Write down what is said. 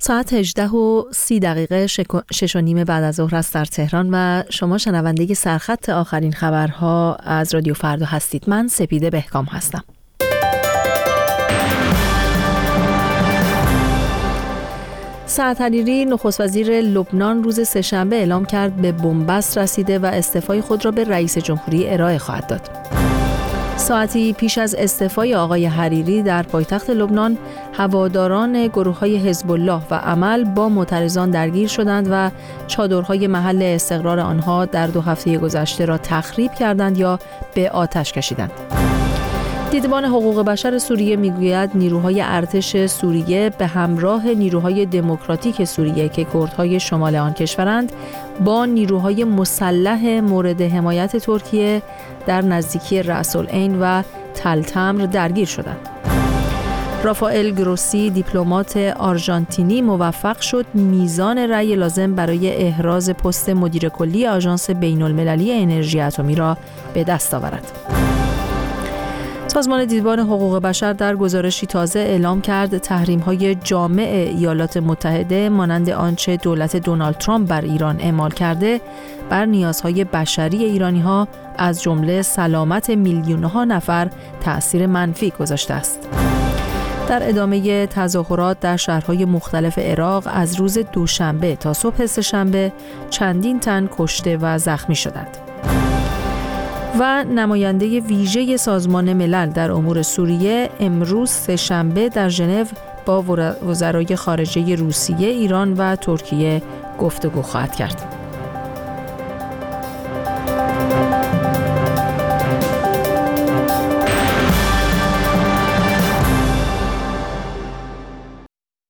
ساعت 18:30 6:30 بعد از ظهر است در تهران و شما شنونده سرخط آخرین خبرها از رادیو فردا هستید. من سپیده بهکام هستم. سعد حریری نخست وزیر لبنان روز سه‌شنبه اعلام کرد به بنبست رسیده و استعفای خود را به رئیس جمهوری ارائه خواهد داد. ساعتی پیش از استعفای آقای حریری در پایتخت لبنان، هواداران گروه‌های حزب الله و عمل با معترضان درگیر شدند و چادرهای محل استقرار آنها در 2 هفته گذشته را تخریب کردند یا به آتش کشیدند. دیدبان حقوق بشر سوریه میگوید نیروهای ارتش سوریه به همراه نیروهای دموکراتیک سوریه که کردهای شمال آن کشورند با نیروهای مسلح مورد حمایت ترکیه در نزدیکی رأس العین و تلتمر درگیر شدند. رافائل گروسی دیپلمات آرژانتینی موفق شد میزان رأی لازم برای احراز پست مدیر کلی آژانس بین‌المللی انرژی اتمی را به دست آورد. سازمان دیدبان حقوق بشر در گزارشی تازه اعلام کرد تحریم‌های جامع ایالات متحده مانند آنچه دولت دونالد ترامپ بر ایران اعمال کرده بر نیازهای بشری ایرانی‌ها از جمله سلامت میلیون‌ها نفر تأثیر منفی گذاشته است. در ادامه تظاهرات در شهرهای مختلف عراق از روز دوشنبه تا صبح سه‌شنبه چندین تن کشته و زخمی شدند. و نماینده ویژه سازمان ملل در امور سوریه امروز سه‌شنبه در ژنو با وزرای خارجه روسیه، ایران و ترکیه گفتگو خواهد کرد.